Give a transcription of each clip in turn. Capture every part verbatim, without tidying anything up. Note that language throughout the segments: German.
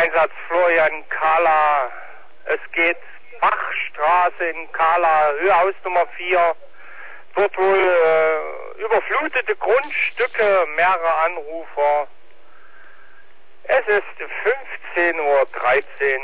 Einsatz Florian Kala. Es geht Bachstraße in Kala, Höhehaus Nummer vier. Dort wohl äh, überflutete Grundstücke, mehrere Anrufer. Es ist fünfzehn Uhr dreizehn.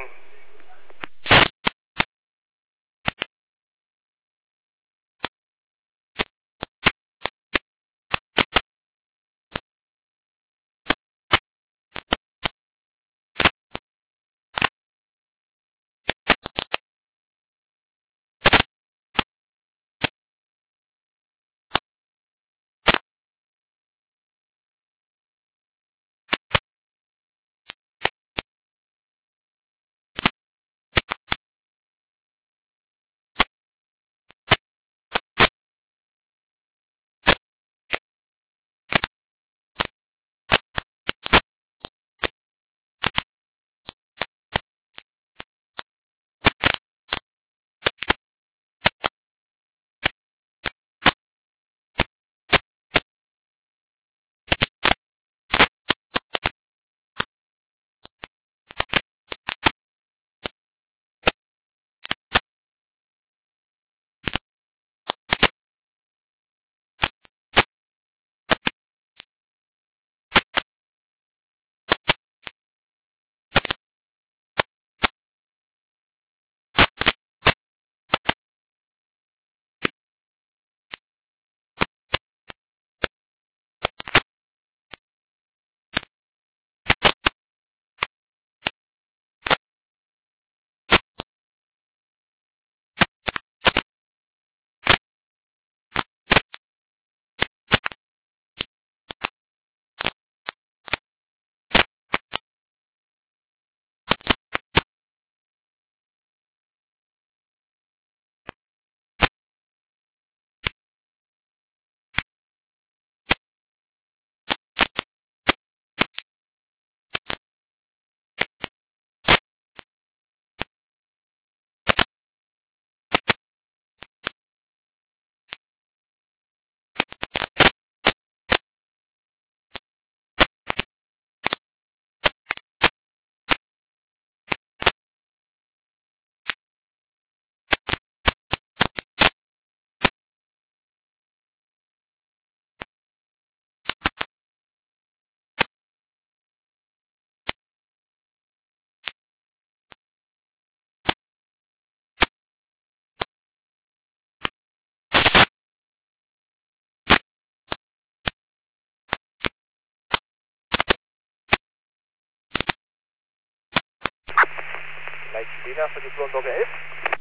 Lena für die Bürger elf.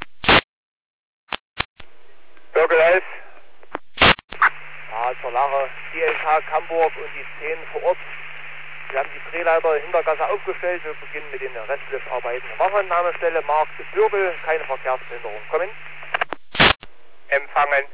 Bürger elf. Ja, Solare, D L K Hamburg und die zehn vor Ort. Wir haben die Drehleiter Hintergasse aufgestellt. Wir beginnen mit den restlichen Arbeiten. Wachannahmestelle Markt Bürgel, keine Verkehrsbehinderung. Kommen. Empfangen.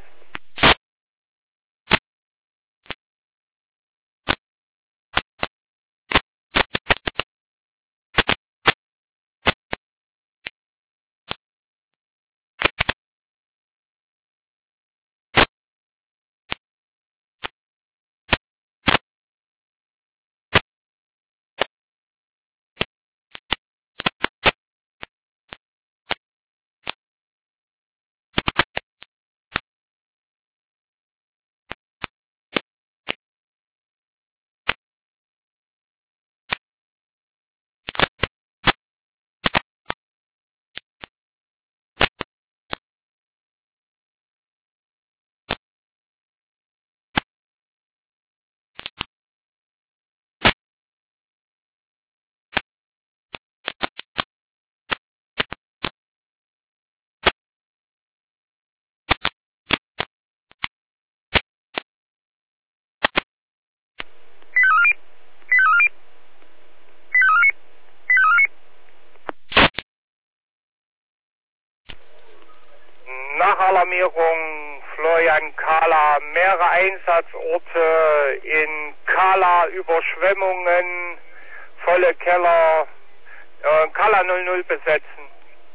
Nachalarmierung Florian Kala, mehrere Einsatzorte in Kala, Überschwemmungen, volle Keller, äh, Kala null null besetzen.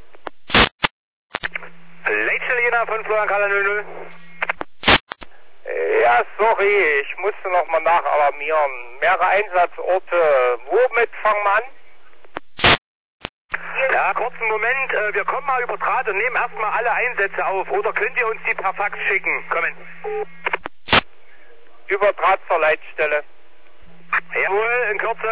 Leitstelle Jena von Florian Kala null null. Ja, sorry, ich musste nochmal nachalarmieren. Mehrere Einsatzorte. Womit fangen wir an? Ja, kurzen Moment, äh, wir kommen mal über Draht und nehmen erstmal alle Einsätze auf. Oder könnt ihr uns die per Fax schicken? Kommen. Über Draht zur Leitstelle. Jawohl, in Kürze.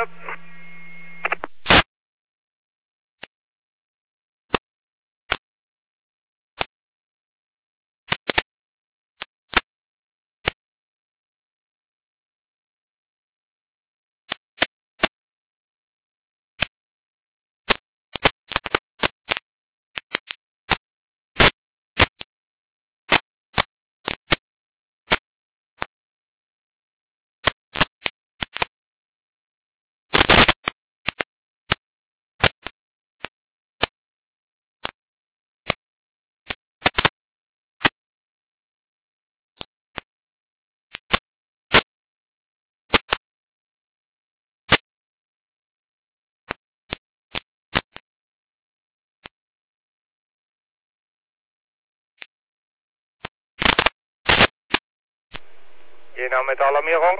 Jena mit Alarmierung.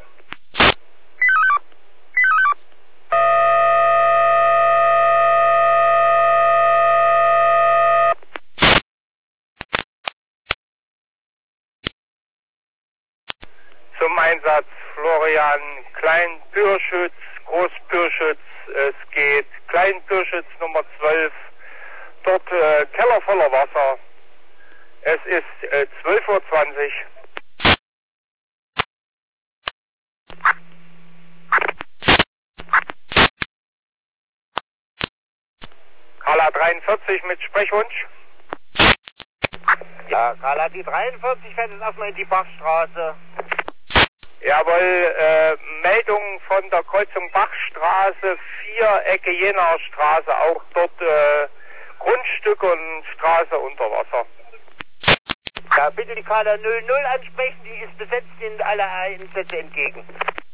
Zum Einsatz Florian Klein-Pürschütz, Groß-Pürschütz. Es geht Klein-Pürschütz Nummer zwölf. Dort äh, Keller voller Wasser. Es ist äh, zwölf Uhr zwanzig. Kala dreiundvierzig mit Sprechwunsch. Ja, Kala, die dreiundvierzig fährt jetzt erstmal in die Bachstraße. Jawohl, äh, Meldung von der Kreuzung Bachstraße, vier Ecke Jenaer Straße, auch dort äh, Grundstück und Straße unter Wasser. Ja, bitte die Kala null null ansprechen, die ist besetzt, sind alle Einsätze entgegen.